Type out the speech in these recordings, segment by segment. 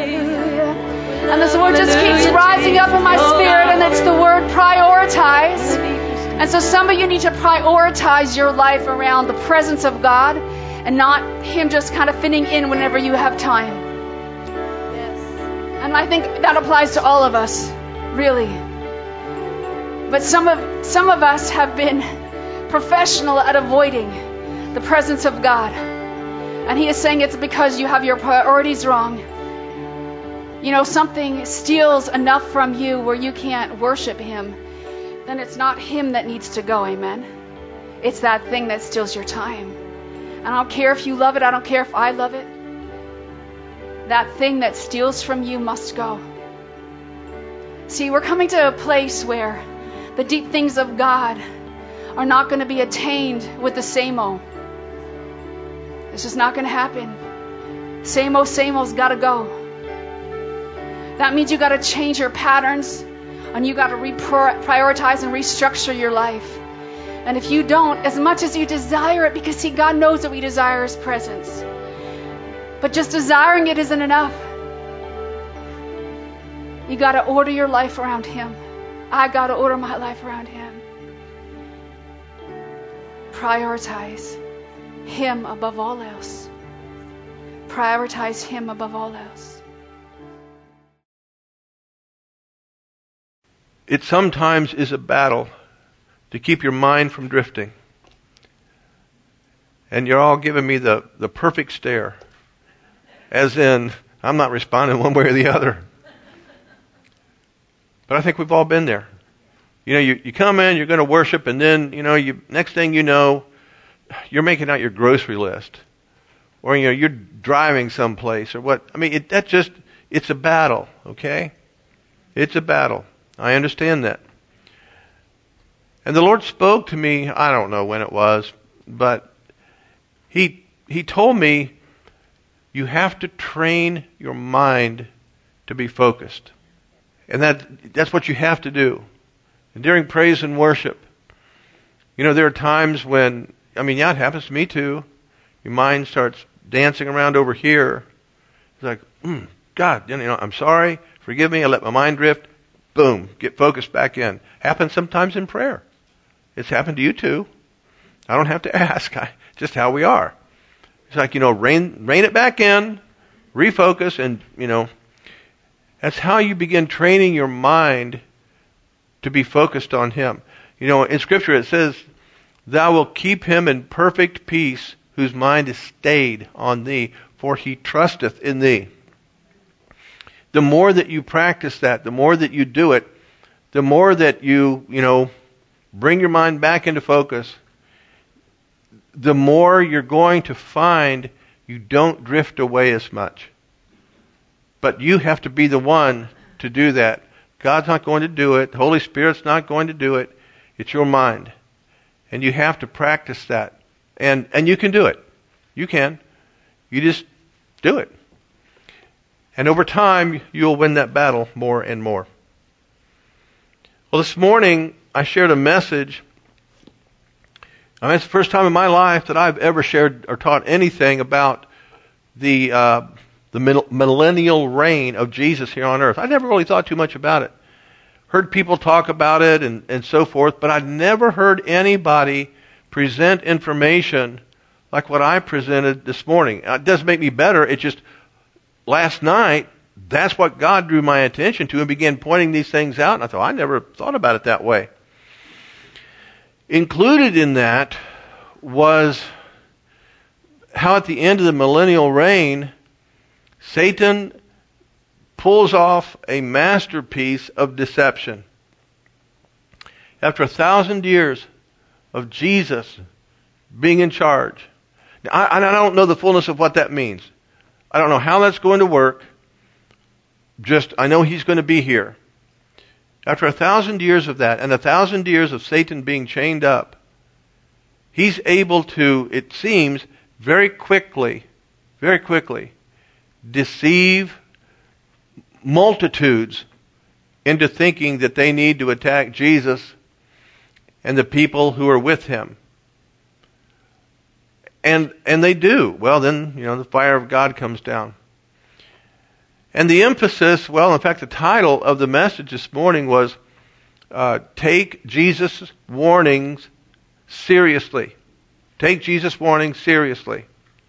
And this word just keeps rising up in my spirit, and it's the word prioritize. And so some of you need to prioritize your life around the presence of God and not Him just kind of fitting in whenever you have time. And I think that applies to all of us, really. But some of us have been professional at avoiding the presence of God. And He is saying it's because you have your priorities wrong. You know, something steals enough from you where you can't worship Him, then it's not Him that needs to go, amen? It's that thing that steals your time. And I don't care if you love it, I don't care if I love it. That thing that steals from you must go. See, we're coming to a place where the deep things of God are not going to be attained with the same-o. It's just not going to happen. Same-o's got to go. That means you got to change your patterns, and you got to prioritize and restructure your life. And if you don't, as much as you desire it, because see, God knows that we desire His presence, but just desiring it isn't enough. You got to order your life around Him. I got to order my life around Him. Prioritize Him above all else. Prioritize Him above all else. It sometimes is a battle to keep your mind from drifting. And you're all giving me the perfect stare. As in, I'm not responding one way or the other. But I think we've all been there. You know, you come in, you're going to worship, and then, you know, next thing you know, you're making out your grocery list. Or, you know, you're driving someplace or what. I mean, it's a battle, okay? It's a battle. I understand that. And the Lord spoke to me, I don't know when it was, but He told me, you have to train your mind to be focused. And that's what you have to do. And during praise and worship, you know, there are times when, I mean, yeah, it happens to me too. Your mind starts dancing around over here. It's like, God, you know, I'm sorry, forgive me, I let my mind drift. Boom, get focused back in. Happens sometimes in prayer. It's happened to you too. I don't have to ask. Just how we are. It's like, you know, rein it back in, refocus, and, you know, that's how you begin training your mind to be focused on Him. You know, in Scripture it says, Thou wilt keep him in perfect peace, whose mind is stayed on Thee, for he trusteth in Thee. The more that you practice that, the more that you do it, the more that you bring your mind back into focus, the more you're going to find you don't drift away as much. But you have to be the one to do that. God's not going to do it. The Holy Spirit's not going to do it. It's your mind. And you have to practice that. And you can do it. You can. You just do it. And over time, you'll win that battle more and more. Well, this morning, I shared a message. I mean, it's the first time in my life that I've ever shared or taught anything about the millennial reign of Jesus here on earth. I never really thought too much about it. Heard people talk about it and so forth, but I'd never heard anybody present information like what I presented this morning. It doesn't make me better. It's just last night, that's what God drew my attention to and began pointing these things out. And I thought, I never thought about it that way. Included in that was how at the end of the millennial reign, Satan pulls off a masterpiece of deception. After 1,000 years of Jesus being in charge, I don't know the fullness of what that means. I don't know how that's going to work. Just, I know He's going to be here. After 1,000 years of that, and 1,000 years of Satan being chained up, He's able to, it seems, very quickly, deceive multitudes into thinking that they need to attack Jesus and the people who are with Him. And they do. Well, then, the fire of God comes down. And the emphasis, well, in fact, the title of the message this morning was Take Jesus' Warnings Seriously. Take Jesus' warnings seriously.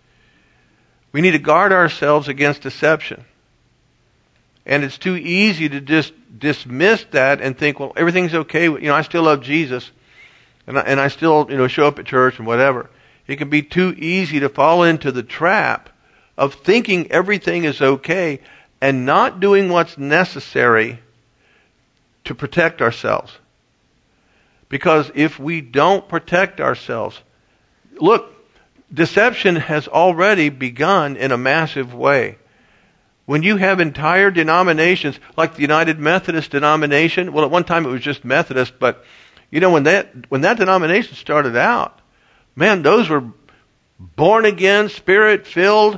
We need to guard ourselves against deception. And it's too easy to just dismiss that and think, well, everything's okay. I still love Jesus. And I still, show up at church and whatever. It can be too easy to fall into the trap of thinking everything is okay and not doing what's necessary to protect ourselves. Because if we don't protect ourselves, look, deception has already begun in a massive way. When you have entire denominations, like the United Methodist denomination, well, at one time it was just Methodist, but when that denomination started out, man, those were born again, spirit filled,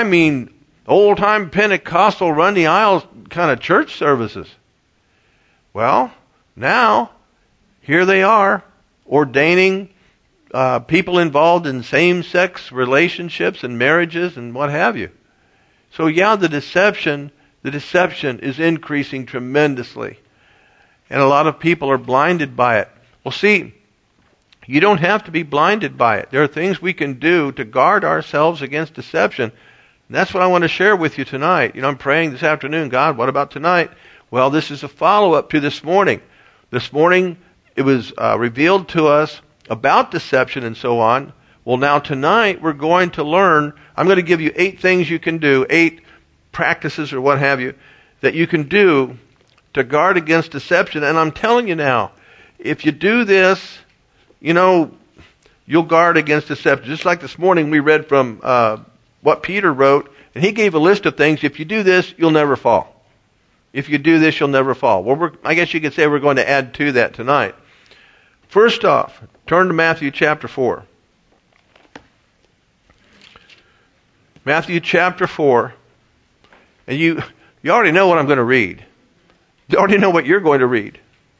old time Pentecostal run the aisles kind of church services. Well, now here they are ordaining people involved in same-sex relationships and marriages and what have you. So yeah, the deception is increasing tremendously. And a lot of people are blinded by it. Well, see, you don't have to be blinded by it. There are things we can do to guard ourselves against deception. And that's what I want to share with you tonight. I'm praying this afternoon, God, what about tonight? Well, this is a follow-up to this morning. This morning, it was revealed to us about deception and so on. Well, now tonight, we're going to learn, I'm going to give you 8 things you can do, 8 practices or what have you, that you can do to guard against deception. And I'm telling you now, if you do this, you'll guard against deception. Just like this morning, we read from what Peter wrote, and he gave a list of things. If you do this, you'll never fall. If you do this, you'll never fall. Well, I guess you could say we're going to add to that tonight. First off, turn to Matthew chapter 4. Matthew chapter 4. And you already know what I'm going to read. You already know what you're going to read.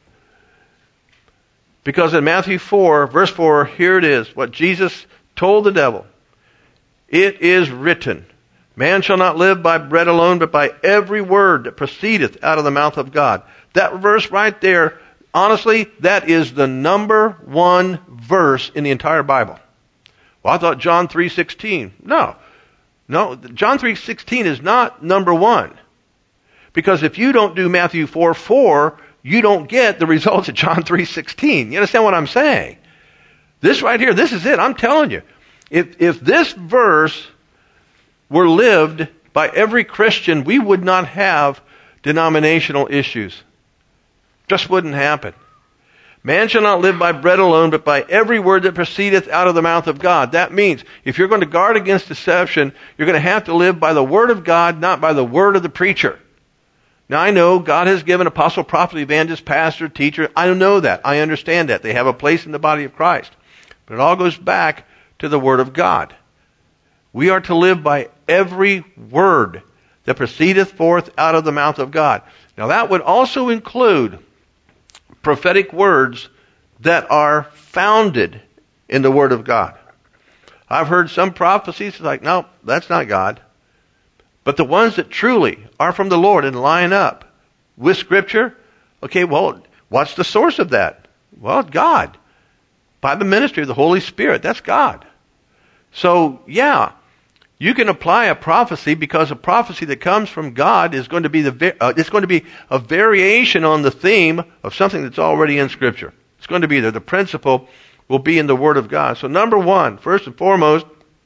Because in Matthew 4, verse 4, here it is, what Jesus told the devil. It is written, man shall not live by bread alone, but by every word that proceedeth out of the mouth of God. That verse right there, honestly, that is the number 1 verse in the entire Bible. Well, I thought John 3:16. No, John 3:16 is not number 1. Because if you don't do Matthew 4:4, you don't get the results of John 3:16. You understand what I'm saying? This right here, this is it. I'm telling you. If this verse were lived by every Christian, we would not have denominational issues. Just wouldn't happen. Man shall not live by bread alone, but by every word that proceedeth out of the mouth of God. That means if you're going to guard against deception, you're going to have to live by the word of God, not by the word of the preacher. Now I know God has given apostle, prophet, evangelist, pastor, teacher. I know that. I understand that. They have a place in the body of Christ. But it all goes back to the word of God. We are to live by every word that proceedeth forth out of the mouth of God. Now that would also include prophetic words that are founded in the word of God. I've heard some prophecies like, no, that's not God. But the ones that truly are from the Lord and line up with Scripture, okay, well, what's the source of that? Well, God. By the ministry of the Holy Spirit. That's God. So, yeah, you can apply a prophecy because a prophecy that comes from God is going to be it's going to be a variation on the theme of something that's already in Scripture. It's going to be there. The principle will be in the Word of God. So number 1, first and foremost,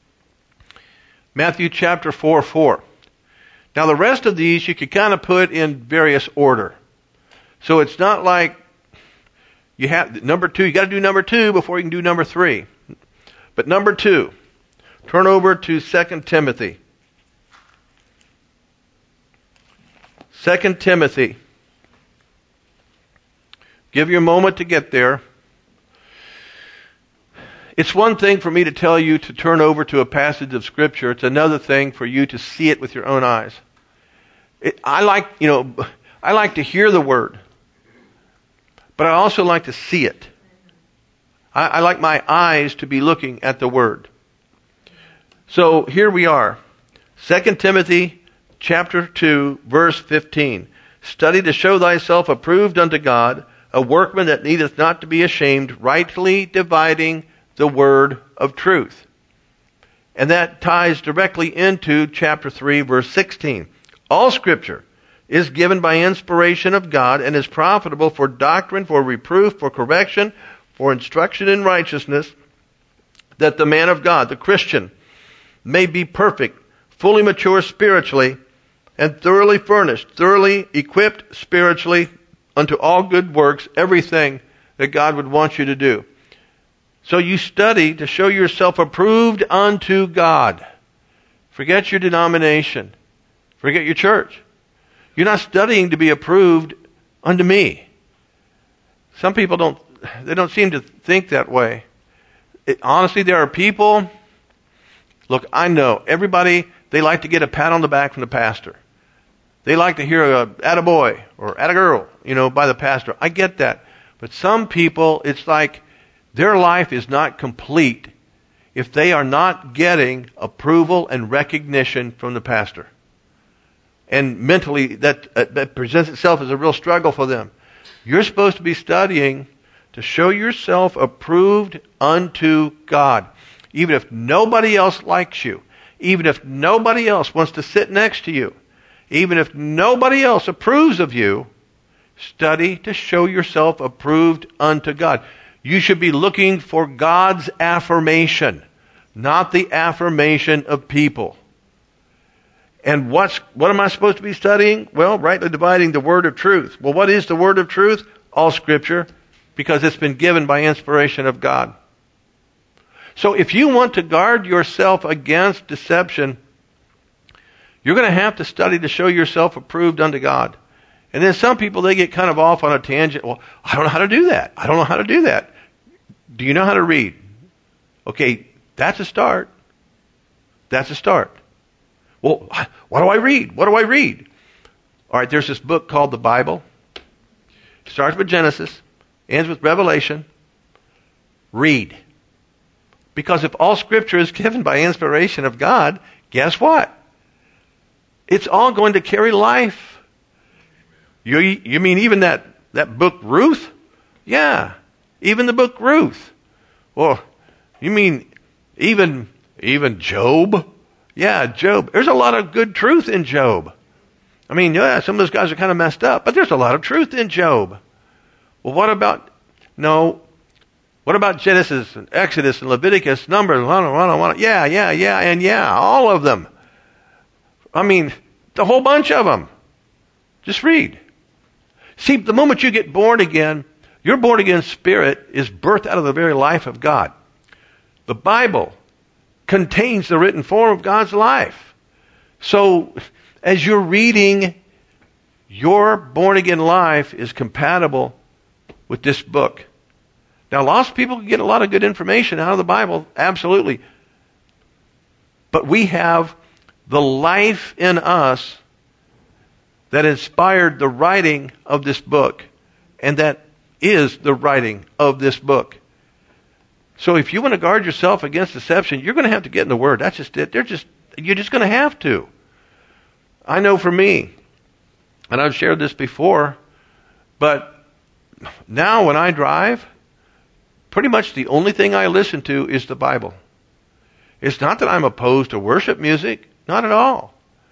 Matthew chapter 4:4. Now the rest of these you could kind of put in various order. So it's not like you have number 2, you got to do number 2 before you can do number 3. But number 2, turn over to 2 Timothy. 2 Timothy. Give you a moment to get there. It's one thing for me to tell you to turn over to a passage of Scripture. It's another thing for you to see it with your own eyes. I like to hear the Word. But I also like to see it. I like my eyes to be looking at the Word. So here we are. 2 Timothy chapter 2, verse 15. Study to show thyself approved unto God, a workman that needeth not to be ashamed, rightly dividing the word of truth. And that ties directly into chapter 3, verse 16. All Scripture is given by inspiration of God and is profitable for doctrine, for reproof, for correction, for instruction in righteousness, that the man of God, the Christian, may be perfect, fully mature spiritually, and thoroughly furnished, thoroughly equipped spiritually unto all good works, everything that God would want you to do. So you study to show yourself approved unto God. Forget your denomination. Forget your church. You're not studying to be approved unto me. Some people don't seem to think that way. Honestly, there are people, look, I know, everybody, they like to get a pat on the back from the pastor. They like to hear a attaboy or attagirl, by the pastor. I get that. But some people, it's like their life is not complete if they are not getting approval and recognition from the pastor. And mentally, that presents itself as a real struggle for them. You're supposed to be studying to show yourself approved unto God. Even if nobody else likes you, even if nobody else wants to sit next to you, even if nobody else approves of you, study to show yourself approved unto God. You should be looking for God's affirmation, not the affirmation of people. And what am I supposed to be studying? Well, rightly dividing the word of truth. Well, what is the word of truth? All Scripture, because it's been given by inspiration of God. So if you want to guard yourself against deception, you're going to have to study to show yourself approved unto God. And then some people, they get kind of off on a tangent. Well, I don't know how to do that. I don't know how to do that. Do you know how to read? Okay, that's a start. That's a start. Well, what do I read? What do I read? All right, there's this book called the Bible. It starts with Genesis, ends with Revelation. Read. Because if all Scripture is given by inspiration of God, guess what? It's all going to carry life. You mean even that book Ruth? Yeah, even the book Ruth. Well, you mean even Job? Yeah, Job. There's a lot of good truth in Job. I mean, yeah, some of those guys are kind of messed up, but there's a lot of truth in Job. Well, what about Genesis and Exodus and Leviticus, Numbers, yeah, all of them. I mean, the whole bunch of them. Just read. See, the moment you get born again, your born again spirit is birthed out of the very life of God. The Bible contains the written form of God's life. So, as you're reading, your born again life is compatible with this book. Now, lost people can get a lot of good information out of the Bible, absolutely. But we have the life in us that inspired the writing of this book, and that is the writing of this book. So if you want to guard yourself against deception, you're going to have to get in the Word. That's just it. You're just going to have to. I know for me, and I've shared this before, but now when I drive, pretty much the only thing I listen to is the Bible. It's not that I'm opposed to worship music, not at all.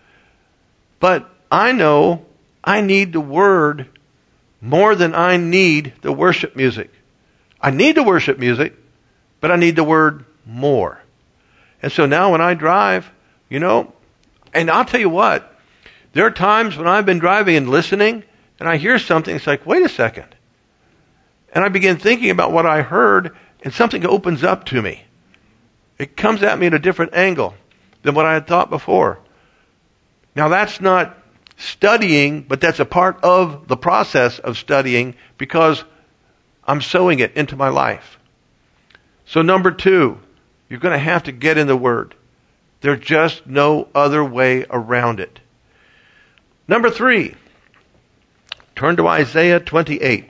But I know I need the Word more than I need the worship music. I need the worship music, but I need the Word more. And so now when I drive, and I'll tell you what, there are times when I've been driving and listening, and I hear something, it's like, wait a second. And I begin thinking about what I heard, and something opens up to me. It comes at me at a different angle than what I had thought before. Now that's not studying, but that's a part of the process of studying because I'm sowing it into my life. So number 2, you're going to have to get in the Word. There's just no other way around it. Number 3, turn to Isaiah 28.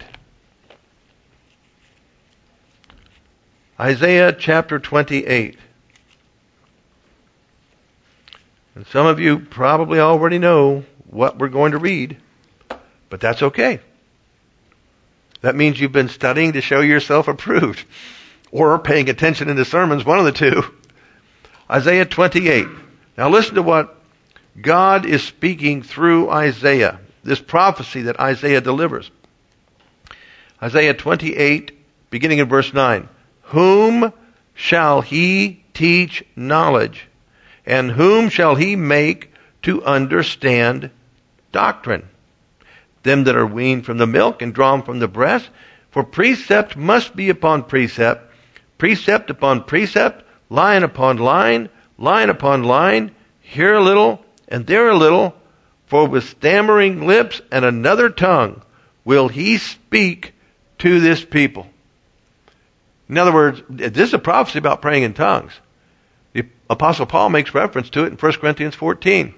Isaiah chapter 28. And some of you probably already know what we're going to read, but that's okay. That means you've been studying to show yourself approved, or paying attention in the sermons, one of the two. Isaiah 28. Now listen to what God is speaking through Isaiah, this prophecy that Isaiah delivers. Isaiah 28, beginning in verse 9. Whom shall he teach knowledge? And whom shall he make to understand doctrine? Them that are weaned from the milk and drawn from the breast. For precept must be upon precept, precept upon precept, line upon line, line upon line, here a little and there a little. For with stammering lips and another tongue will he speak to this people. In other words, this is a prophecy about praying in tongues. The Apostle Paul makes reference to it in 1 Corinthians 14.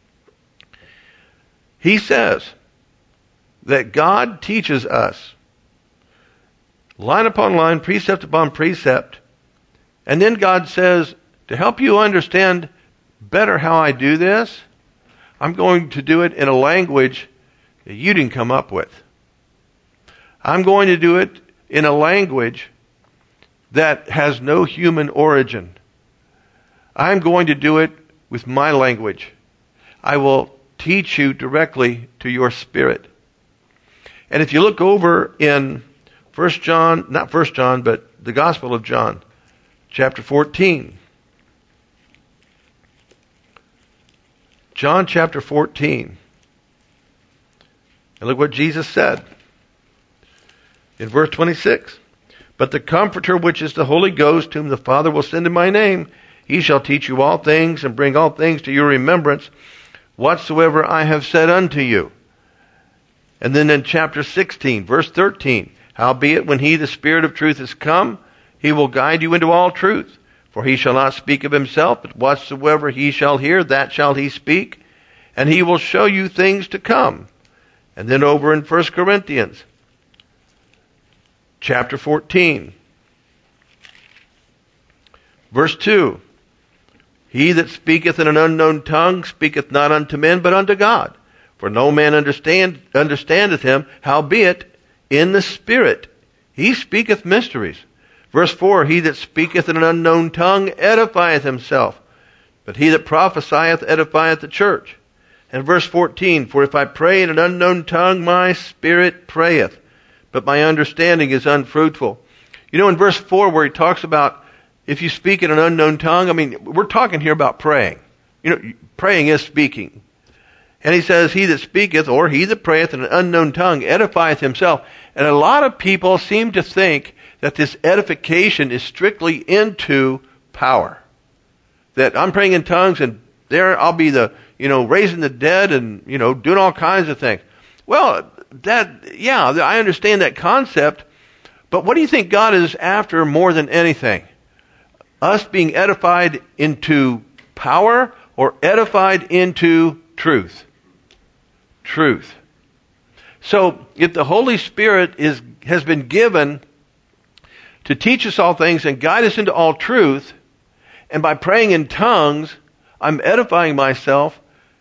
He says that God teaches us line upon line, precept upon precept, and then God says, to help you understand better how I do this, I'm going to do it in a language that you didn't come up with. I'm going to do it in a language that has no human origin. I'm going to do it with my language. I will teach you directly to your spirit. And if you look over in 1 John, not 1 John, but the Gospel of John, chapter 14. John chapter 14. And look what Jesus said in verse 26. But the Comforter, which is the Holy Ghost, whom the Father will send in my name, he shall teach you all things and bring all things to your remembrance, whatsoever I have said unto you. And then in chapter 16, verse 13, howbeit when he, the Spirit of truth, is come, he will guide you into all truth. For he shall not speak of himself, but whatsoever he shall hear, that shall he speak. And he will show you things to come. And then over in 1 Corinthians, chapter 14, verse 2. He that speaketh in an unknown tongue speaketh not unto men, but unto God. For no man understandeth him, howbeit in the Spirit he speaketh mysteries. Verse 4, he that speaketh in an unknown tongue edifieth himself, but he that prophesieth edifieth the church. And verse 14, for if I pray in an unknown tongue, my spirit prayeth, but my understanding is unfruitful. You know, in verse 4 where he talks about if you speak in an unknown tongue, I mean, we're talking here about praying. You know, praying is speaking. And he says, he that speaketh, or he that prayeth in an unknown tongue, edifieth himself. And a lot of people seem to think that this edification is strictly into power. That I'm praying in tongues and there I'll be the, raising the dead and, doing all kinds of things. Well, I understand that concept, but what do you think God is after more than anything? Us being edified into power or edified into truth? Truth. So, if the Holy Spirit has been given to teach us all things and guide us into all truth, and by praying in tongues, I'm edifying myself,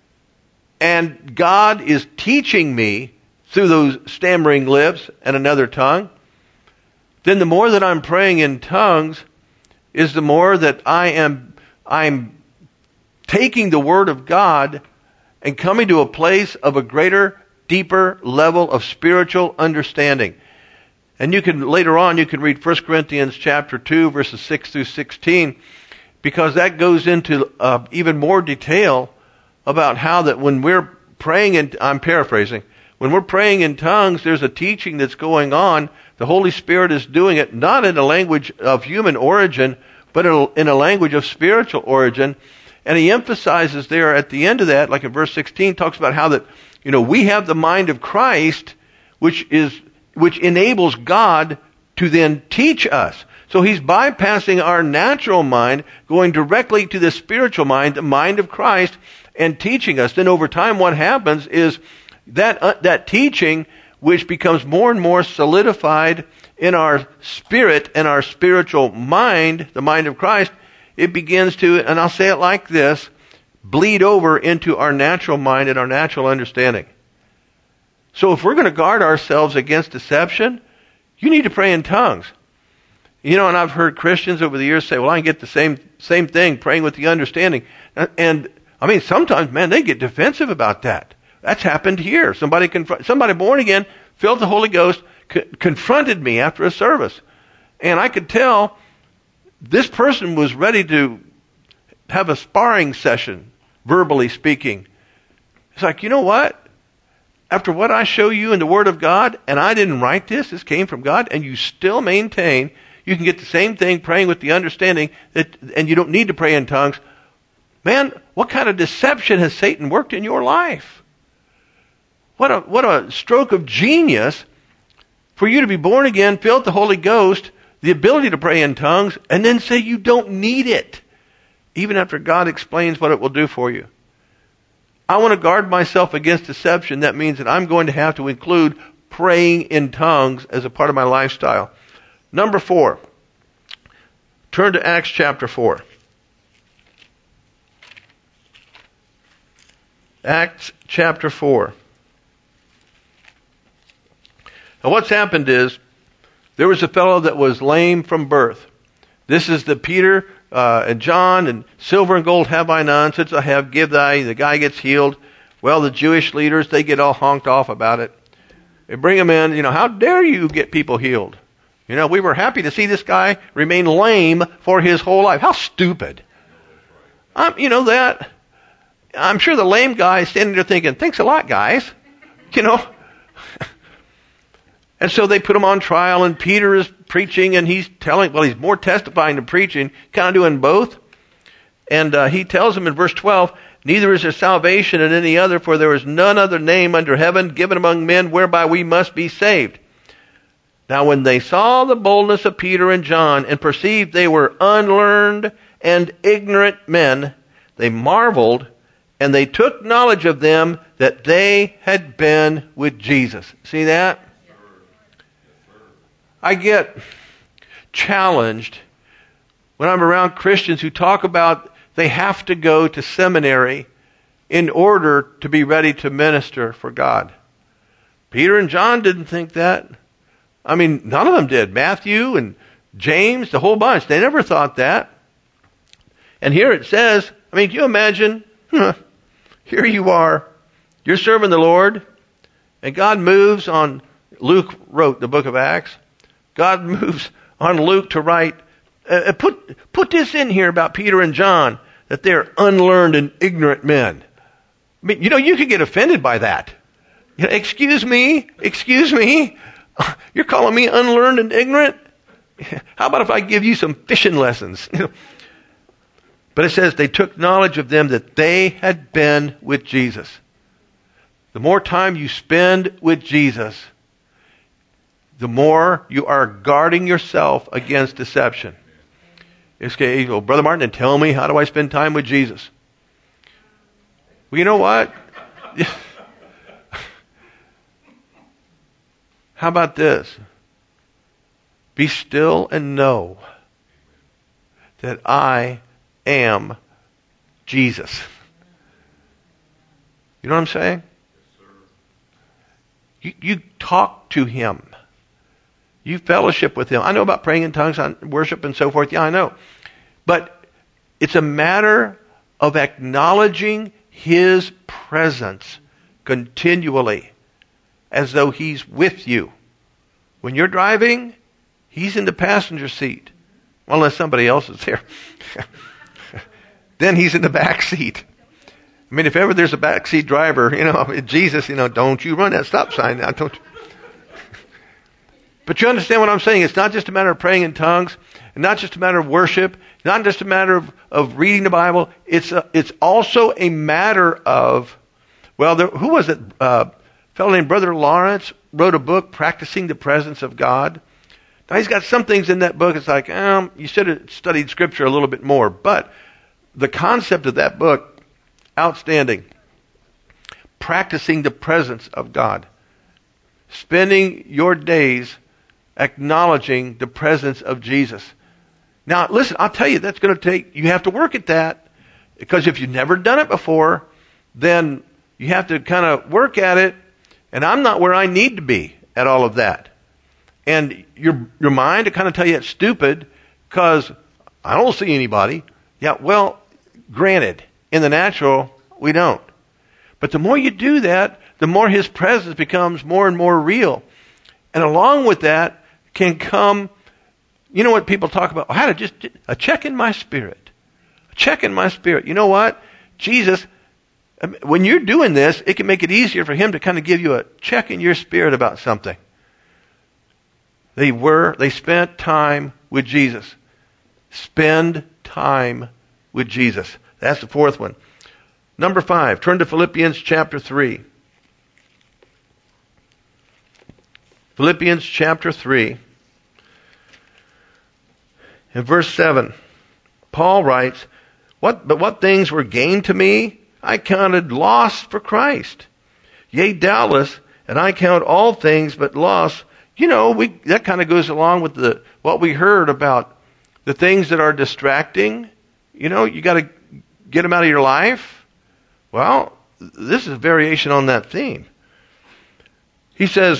and God is teaching me through those stammering lips and another tongue, then the more that I'm praying in tongues is the more that I'm taking the Word of God and coming to a place of a greater, deeper level of spiritual understanding. And later on you can read 1 Corinthians chapter 2 verses 6 through 16, because that goes into even more detail about how that when we're praying, I'm paraphrasing, when we're praying in tongues, there's a teaching that's going on. The Holy Spirit is doing it not in a language of human origin, but in a language of spiritual origin. And he emphasizes there at the end of that, like in verse 16, talks about how that, we have the mind of Christ, which enables God to then teach us. So he's bypassing our natural mind, going directly to the spiritual mind, the mind of Christ, and teaching us. Then over time what happens is that teaching, which becomes more and more solidified in our spirit and our spiritual mind, the mind of Christ, it begins to, and I'll say it like this, bleed over into our natural mind and our natural understanding. So if we're going to guard ourselves against deception, you need to pray in tongues. You know, and I've heard Christians over the years say, well, I can get the same thing, praying with the understanding. And I mean, sometimes, man, they get defensive about that. That's happened here. Somebody born again, filled with the Holy Ghost, confronted me after a service. And I could tell this person was ready to have a sparring session, verbally speaking. It's like, you know what? After what I show you in the Word of God, and I didn't write this came from God, and you still maintain you can get the same thing praying with the understanding that, and you don't need to pray in tongues. Man, what kind of deception has Satan worked in your life? What a stroke of genius for you to be born again, filled with the Holy Ghost, the ability to pray in tongues, and then say you don't need it, even after God explains what it will do for you. I want to guard myself against deception. That means that I'm going to have to include praying in tongues as a part of my lifestyle. Number 4. Turn to Acts chapter 4. Acts chapter 4. Now what's happened is, there was a fellow that was lame from birth. This is the Peter and John, and silver and gold have I none, since I have, give thy. The guy gets healed. Well, the Jewish leaders, they get all honked off about it. They bring him in, how dare you get people healed? We were happy to see this guy remain lame for his whole life. How stupid. That. I'm sure the lame guy is standing there thinking, thanks a lot, guys. And so they put him on trial, and Peter is preaching, and he's more testifying than preaching, kind of doing both. And he tells them in verse 12, neither is there salvation in any other, for there is none other name under heaven given among men whereby we must be saved. Now when they saw the boldness of Peter and John, and perceived they were unlearned and ignorant men, they marveled, and they took knowledge of them that they had been with Jesus. See that? I get challenged when I'm around Christians who talk about they have to go to seminary in order to be ready to minister for God. Peter and John didn't think that. None of them did. Matthew and James, the whole bunch, they never thought that. And here it says, can you imagine? Here you are, you're serving the Lord, and God moves on, Luke wrote the book of Acts, God moves on Luke to write, put this in here about Peter and John, that they're unlearned and ignorant men. You could get offended by that. Excuse me, you're calling me unlearned and ignorant? How about if I give you some fishing lessons? But it says they took knowledge of them that they had been with Jesus. The more time you spend with Jesus, the more you are guarding yourself against deception. Okay, well, Brother Martin, then tell me, how do I spend time with Jesus? Well, you know what? How about this? Be still and know that I am Jesus. You know what I'm saying? You talk to Him. You fellowship with Him. I know about praying in tongues, worship and so forth. Yeah, I know. But it's a matter of acknowledging His presence continually as though He's with you. When you're driving, He's in the passenger seat. Well, unless somebody else is there. Then He's in the back seat. If ever there's a backseat driver, Jesus, don't you run that stop sign now. Don't. But you understand what I'm saying? It's not just a matter of praying in tongues, and not just a matter of worship, not just a matter of reading the Bible. It's also a matter of, who was it? A fellow named Brother Lawrence wrote a book, Practicing the Presence of God. Now he's got some things in that book. It's like, you should have studied Scripture a little bit more. But the concept of that book, outstanding. Practicing the presence of God. Spending your days acknowledging the presence of Jesus. Now, listen, I'll tell you, that's going to take, you have to work at that. Because if you've never done it before, then you have to kind of work at it. And I'm not where I need to be at all of that. And your mind to kind of tell you it's stupid because I don't see anybody. Yeah, well, granted, in the natural, we don't. But the more you do that, the more His presence becomes more and more real. And along with that can come, you know what people talk about? I had just a check in my spirit. A check in my spirit. You know what? Jesus, when you're doing this, it can make it easier for Him to kind of give you a check in your spirit about something. They spent time with Jesus. Spend time with Jesus. That's the fourth one. Number 5, turn to Philippians chapter 3. Philippians chapter 3. In verse 7, Paul writes, But what things were gained to me, I counted loss for Christ. Yea, doubtless, and I count all things but loss. You know, that kind of goes along with what we heard about the things that are distracting. You know, you got to get them out of your life. Well, this is a variation on that theme. He says,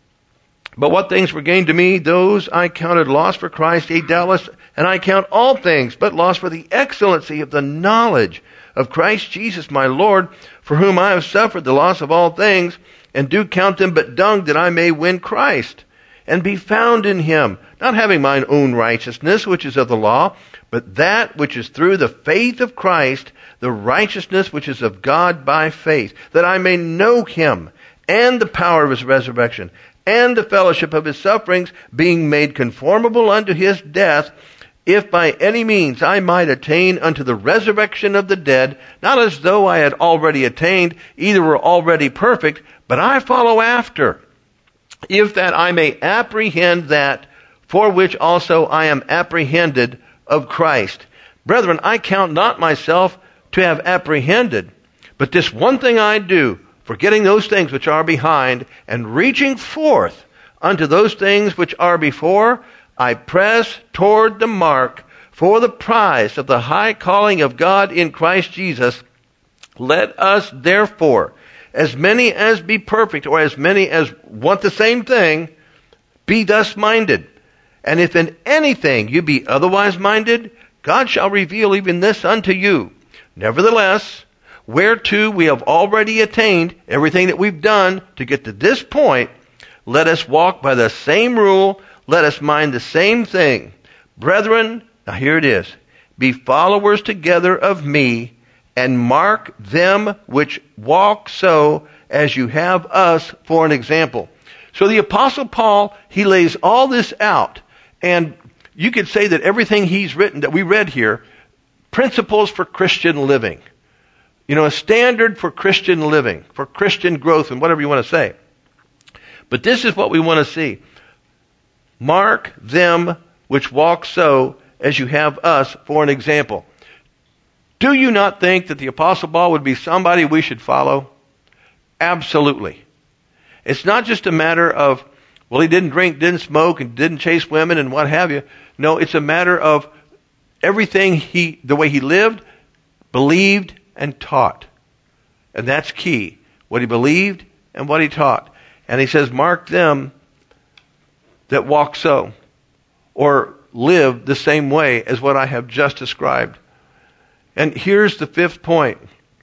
But what things were gained to me, those I counted loss for Christ, yea, doubtless, and I count all things but loss for the excellency of the knowledge of Christ Jesus my Lord, for whom I have suffered the loss of all things, and do count them but dung, that I may win Christ, and be found in Him, not having mine own righteousness, which is of the law, but that which is through the faith of Christ, the righteousness which is of God by faith, that I may know Him, and the power of His resurrection, and the fellowship of His sufferings, being made conformable unto His death, if by any means I might attain unto the resurrection of the dead, not as though I had already attained, either were already perfect, but I follow after, if that I may apprehend that for which also I am apprehended of Christ. Brethren, I count not myself to have apprehended, but this one thing I do, forgetting those things which are behind, and reaching forth unto those things which are before, I press toward the mark for the prize of the high calling of God in Christ Jesus. Let us therefore, as many as be perfect, or as many as want the same thing, be thus minded. And if in anything you be otherwise minded, God shall reveal even this unto you. Nevertheless, whereto we have already attained, everything that we've done to get to this point, let us walk by the same rule, let us mind the same thing. Brethren, now here it is, be followers together of me, and mark them which walk so as you have us for an example. So the Apostle Paul, he lays all this out, and you could say that everything he's written that we read here, principles for Christian living. You know, a standard for Christian living, for Christian growth, and whatever you want to say. But this is what we want to see. Mark them which walk so as you have us for an example. Do you not think that the Apostle Paul would be somebody we should follow? Absolutely. It's not just a matter of, well, he didn't drink, didn't smoke, and didn't chase women and what have you. No, it's a matter of everything the way he lived, believed, and taught. And that's key. What he believed and what he taught. And he says, mark them that walk so, or live the same way as what I have just described. And here's the fifth point.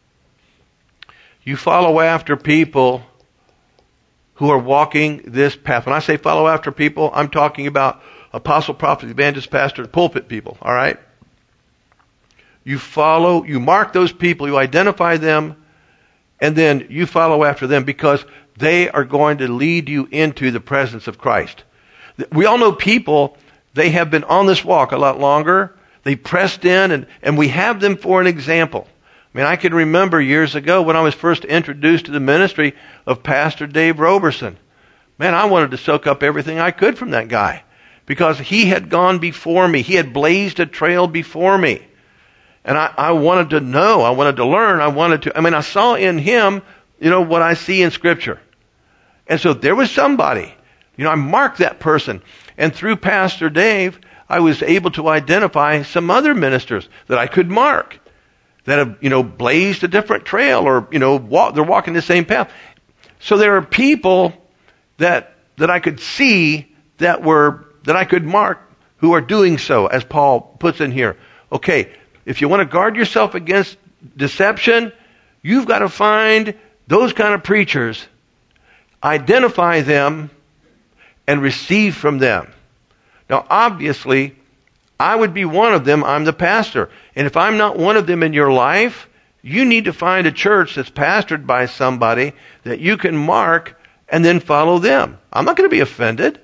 You follow after people who are walking this path. When I say follow after people, I'm talking about apostle, prophet, evangelist, pastor, pulpit people, all right? You mark those people, you identify them, and then you follow after them because they are going to lead you into the presence of Christ. We all know people, they have been on this walk a lot longer. They pressed in, and we have them for an example. I mean, I can remember years ago when I was first introduced to the ministry of Pastor Dave Roberson. Man, I wanted to soak up everything I could from that guy because he had gone before me. He had blazed a trail before me. And I wanted to know. I wanted to learn. I saw in him, what I see in Scripture. And so there was somebody. I marked that person. And through Pastor Dave, I was able to identify some other ministers that I could mark. that have, blazed a different trail, or, they're walking the same path. So there are people that I could see that I could mark who are doing so, as Paul puts in here. Okay, if you want to guard yourself against deception, you've got to find those kind of preachers, identify them, and receive from them. Now, obviously, I would be one of them. I'm the pastor. And if I'm not one of them in your life, you need to find a church that's pastored by somebody that you can mark and then follow them. I'm not going to be offended.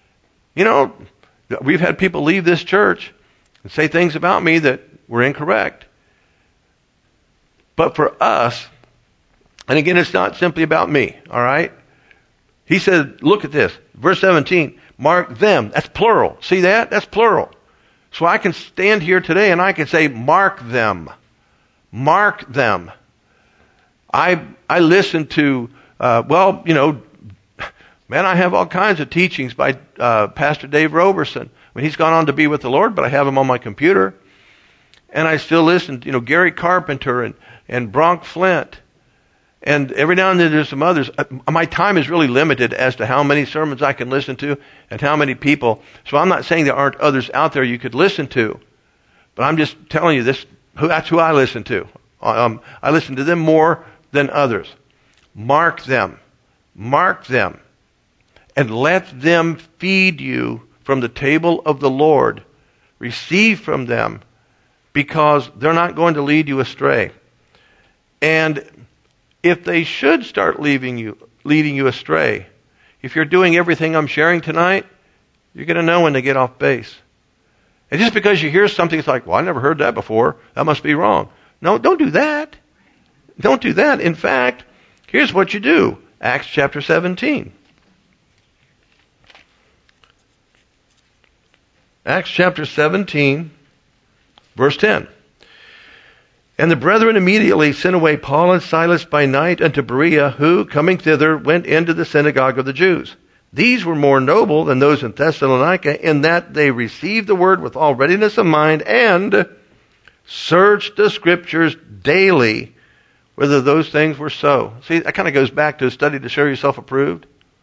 We've had people leave this church and say things about me that were incorrect. But for us, and again, it's not simply about me, all right? He said, look at this. Verse 17, mark them. That's plural. See that? That's plural. So I can stand here today and I can say, mark them. Mark them. I listen to, man, I have all kinds of teachings by Pastor Dave Roberson. He's gone on to be with the Lord, but I have him on my computer. And I still listen to, Gary Carpenter and Bronk Flint. And every now and then there's some others. My time is really limited as to how many sermons I can listen to and how many people. So I'm not saying there aren't others out there you could listen to. But I'm just telling you that's who I listen to. I listen to them more than others. Mark them. Mark them. And let them feed you from the table of the Lord. Receive from them, because they're not going to lead you astray. And if they should start leading you astray, if you're doing everything I'm sharing tonight, you're going to know when they get off base. And just because you hear something, it's like, well, I never heard that before. That must be wrong. No, don't do that. Don't do that. In fact, here's what you do. Acts chapter 17. Acts chapter 17, verse 10. And the brethren immediately sent away Paul and Silas by night unto Berea, who, coming thither, went into the synagogue of the Jews. These were more noble than those in Thessalonica, in that they received the word with all readiness of mind, and searched the Scriptures daily, whether those things were so. See, that kind of goes back to a study to show yourself approved.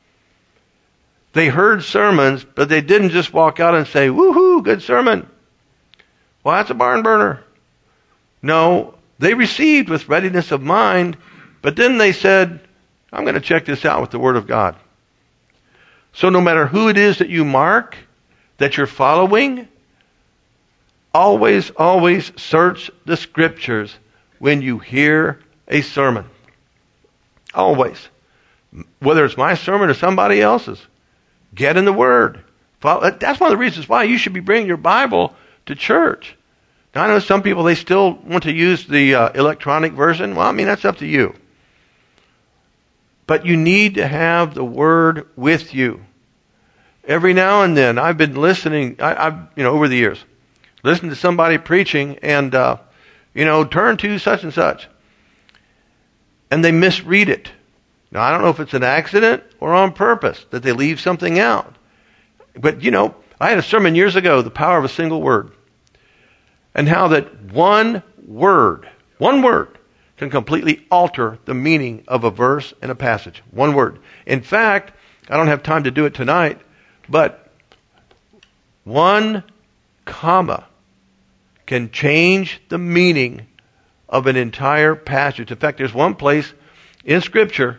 They heard sermons, but they didn't just walk out and say, woohoo, good sermon. Well, that's a barn burner. No, they received with readiness of mind, but then they said, I'm going to check this out with the Word of God. So no matter who it is that you mark, that you're following, always search the Scriptures when you hear a sermon. Always. Whether it's my sermon or somebody else's. Get in the Word. That's one of the reasons why you should be bringing your Bible to church. Now, I know some people, they still want to use the electronic version. Well, that's up to you. But you need to have the Word with you. Every now and then, I've been listening, I've over the years, listened to somebody preaching and, turn to such and such. And they misread it. Now, I don't know if it's an accident or on purpose that they leave something out. But, I had a sermon years ago, The Power of a Single Word. And how that one word can completely alter the meaning of a verse and a passage. One word. In fact, I don't have time to do it tonight, but one comma can change the meaning of an entire passage. In fact, there's one place in Scripture,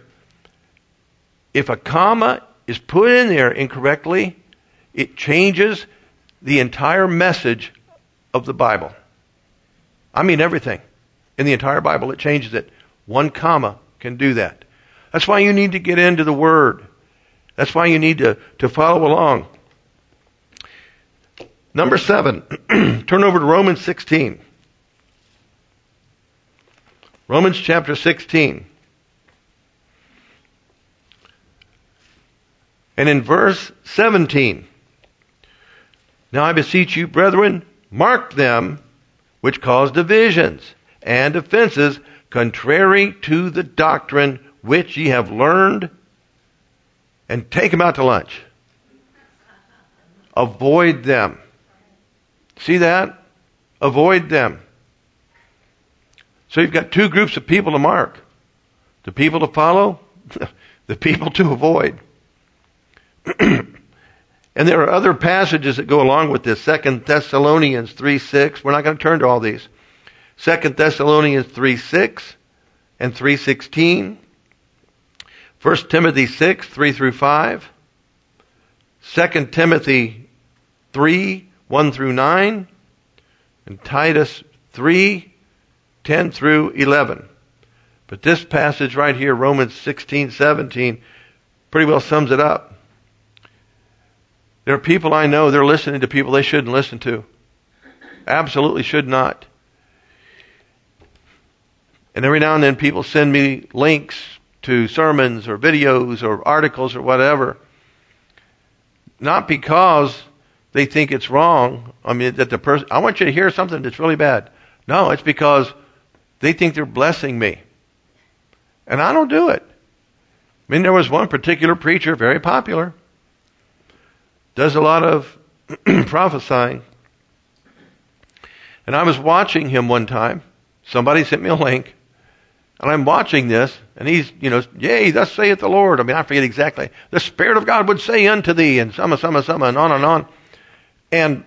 if a comma is put in there incorrectly, it changes the entire message of the Bible. Everything. In the entire Bible, it changes it. One comma can do that. That's why you need to get into the Word. That's why you need to follow along. Number 7. Turn over to Romans 16. Romans chapter 16. And in verse 17. Now I beseech you, brethren, mark them which cause divisions and offenses contrary to the doctrine which ye have learned, and take them out to lunch. Avoid them. See that? Avoid them. So you've got two groups of people to mark. The people to follow, the people to avoid. And there are other passages that go along with this. 2 Thessalonians 3:6. We're not going to turn to all these. 2 Thessalonians 3:6 and 3:16. 1 Timothy 6, 3 through 5. 2 Timothy 3, 1 through 9. And Titus 3, 10 through 11. But this passage right here, Romans 16, 17, pretty well sums it up. There are people I know, they're listening to people they shouldn't listen to. Absolutely should not. And every now and then people send me links to sermons or videos or articles or whatever. Not because they think it's wrong. I mean, that the person, I want you to hear something that's really bad. No, it's because they think they're blessing me. And I don't do it. I mean, there was one particular preacher, very popular, does a lot of prophesying. And I was watching him one time. Somebody sent me a link. And I'm watching this. And he's, yea, thus saith the Lord. I mean, I forget exactly. The Spirit of God would say unto thee, and some, and on and on. And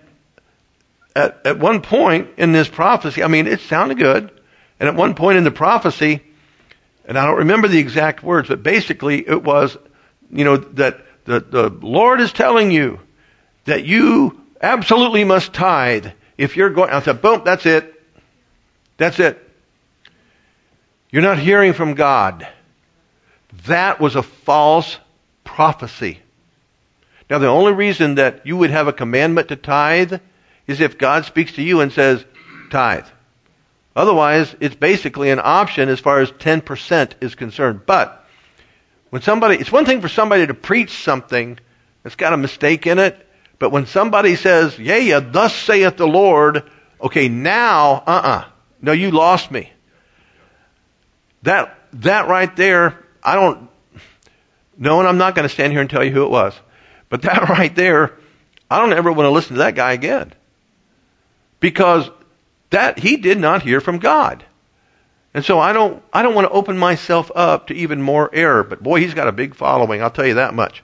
at one point in this prophecy, I mean, it sounded good. And at one point in the prophecy, and I don't remember the exact words, but basically it was, that the Lord is telling you that you absolutely must tithe if you're going. I said, boom, that's it. That's it. You're not hearing from God. That was a false prophecy. Now, the only reason that you would have a commandment to tithe is if God speaks to you and says, tithe. Otherwise, it's basically an option as far as 10% is concerned. But it's one thing for somebody to preach something that's got a mistake in it, but when somebody says, yea, thus saith the Lord, okay, now, no, you lost me. That right there, and I'm not going to stand here and tell you who it was, but that right there, I don't ever want to listen to that guy again. Because he did not hear from God. And so I don't want to open myself up to even more error. But boy, he's got a big following, I'll tell you that much.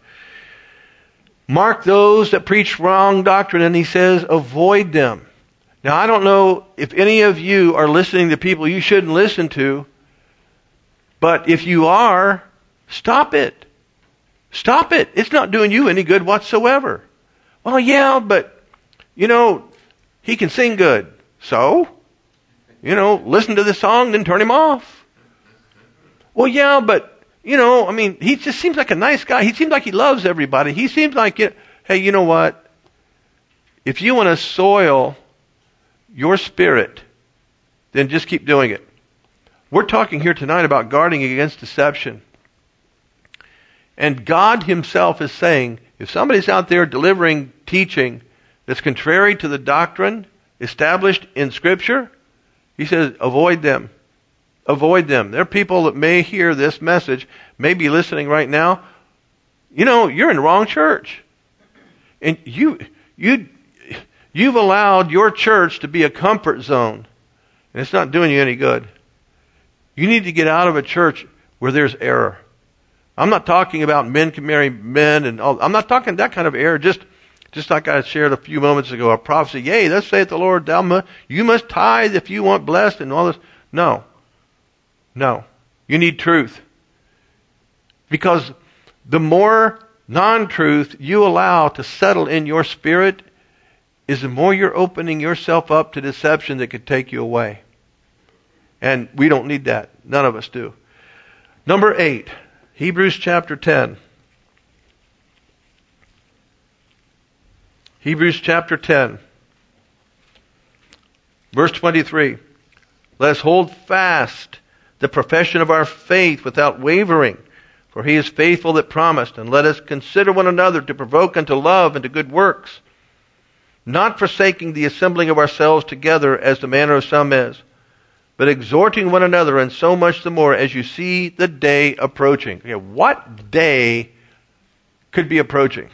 Mark those that preach wrong doctrine, and he says, avoid them. Now, I don't know if any of you are listening to people you shouldn't listen to, but if you are, stop it. Stop it. It's not doing you any good whatsoever. Well, yeah, but, he can sing good. So, listen to the song, then turn him off. Well, yeah, but, he just seems like a nice guy. He seems like he loves everybody. He seems like, hey, you know what? If you want to soil your spirit, then just keep doing it. We're talking here tonight about guarding against deception. And God himself is saying, if somebody's out there delivering teaching that's contrary to the doctrine established in Scripture, he says, avoid them. Avoid them. There are people that may hear this message, may be listening right now. You're in the wrong church. And you've allowed your church to be a comfort zone. And it's not doing you any good. You need to get out of a church where there's error. I'm not talking about men can marry men and all. I'm not talking that kind of error. Just like I shared a few moments ago, a prophecy, yea, thus saith the Lord, you must tithe if you want blessed and all this. No. You need truth. Because the more non-truth you allow to settle in your spirit is the more you're opening yourself up to deception that could take you away. And we don't need that. None of us do. Number 8, Hebrews chapter 10. Hebrews chapter 10, verse 23. Let us hold fast the profession of our faith without wavering, for he is faithful that promised. And let us consider one another to provoke unto love and to good works, not forsaking the assembling of ourselves together as the manner of some is, but exhorting one another, and so much the more as you see the day approaching. Okay, what day could be approaching?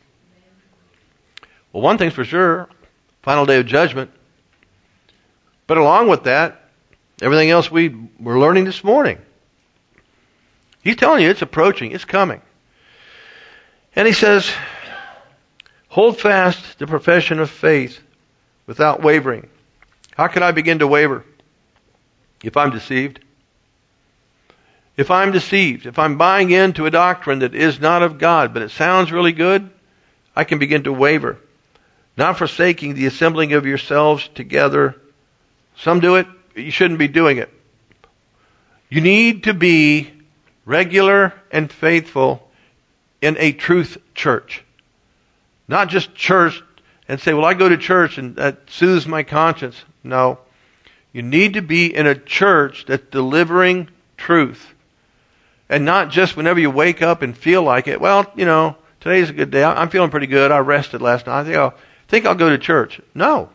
Well, one thing's for sure, final day of judgment. But along with that, Everything else we're learning this morning. He's telling you it's approaching, it's coming. And he says, hold fast the profession of faith without wavering. How can I begin to waver? If I'm deceived. If I'm deceived, if I'm buying into a doctrine that is not of God, but it sounds really good, I can begin to waver. Not forsaking the assembling of yourselves together. Some do it, but you shouldn't be doing it. You need to be regular and faithful in a truth church. Not just church and say, well, I go to church and that soothes my conscience. No. You need to be in a church that's delivering truth. And not just whenever you wake up and feel like it. Well, today's a good day. I'm feeling pretty good. I rested last night. I think I'll go to church. No.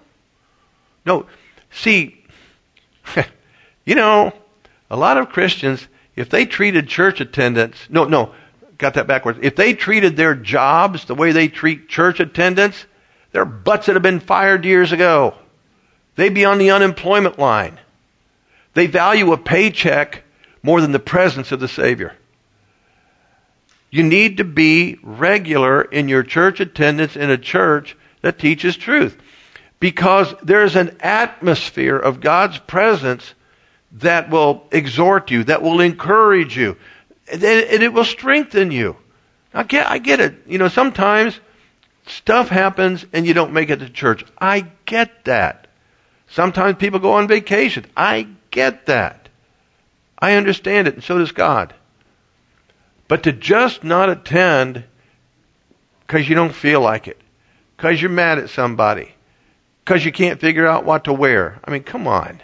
See, a lot of Christians, if they treated church attendance, got that backwards. If they treated their jobs the way they treat church attendance, they're butts that have been fired years ago. They'd be on the unemployment line. They value a paycheck more than the presence of the Savior. You need to be regular in your church attendance in a church that teaches truth. Because there's an atmosphere of God's presence that will exhort you, that will encourage you, and it will strengthen you. I get it. Sometimes stuff happens and you don't make it to church. I get that. Sometimes people go on vacation. I get that. I understand it, and so does God. But to just not attend because you don't feel like it, because you're mad at somebody, because you can't figure out what to wear. I mean, come on.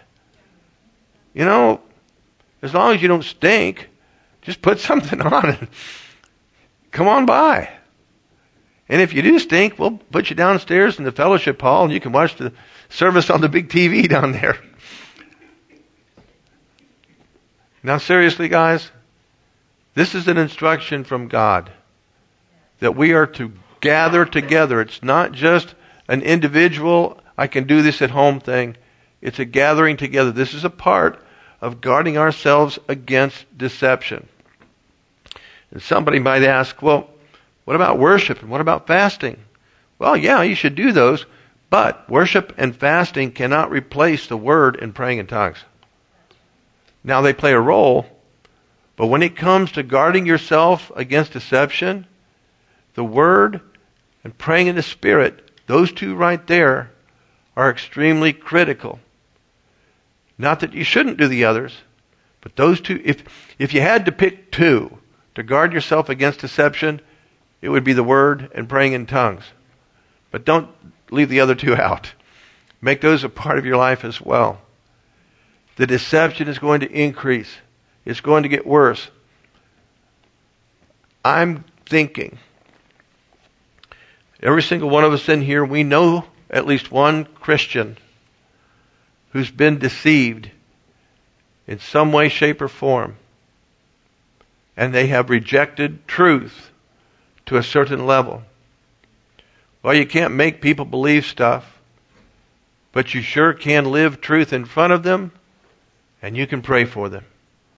As long as you don't stink, just put something on and come on by. And if you do stink, we'll put you downstairs in the fellowship hall and you can watch the service on the big TV down there. Now seriously, guys, this is an instruction from God that we are to gather together. It's not just an individual, I can do this at home thing. It's a gathering together. This is a part of guarding ourselves against deception. And somebody might ask, well, what about worship and what about fasting? Well, yeah, you should do those, but worship and fasting cannot replace the word and praying in tongues. Now they play a role, but when it comes to guarding yourself against deception, the word and praying in the Spirit, those two right there are extremely critical. Not that you shouldn't do the others, but those two, if you had to pick two to guard yourself against deception, it would be the word and praying in tongues. But don't leave the other two out. Make those a part of your life as well. The deception is going to increase. It's going to get worse. I'm thinking, every single one of us in here, we know at least one Christian who's been deceived in some way, shape, or form. And they have rejected truth to a certain level. Well, you can't make people believe stuff, but you sure can live truth in front of them, and you can pray for them.